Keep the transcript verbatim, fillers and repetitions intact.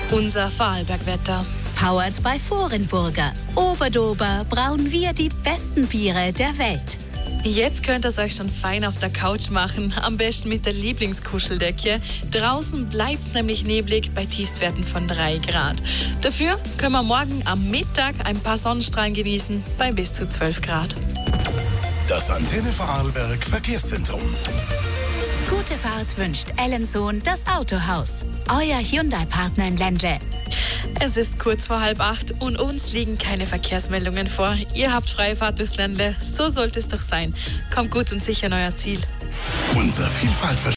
Unser Vorarlbergwetter. Powered by Vorenburger. Oberdober brauen wir die besten Biere der Welt. Jetzt könnt ihr es euch schon fein auf der Couch machen, am besten mit der Lieblingskuscheldecke. Draußen bleibt es nämlich neblig bei Tiefstwerten von drei Grad. Dafür können wir morgen am Mittag ein paar Sonnenstrahlen genießen bei bis zu zwölf Grad. Das Antenne Vorarlberg Verkehrszentrum. Gute Fahrt wünscht Ellensohn das Autohaus. Euer Hyundai-Partner im Ländle. Es ist kurz vor halb acht und uns liegen keine Verkehrsmeldungen vor. Ihr habt freie Fahrt durchs Ländle. So sollte es doch sein. Kommt gut und sicher an euer Ziel. Unser Vielfalt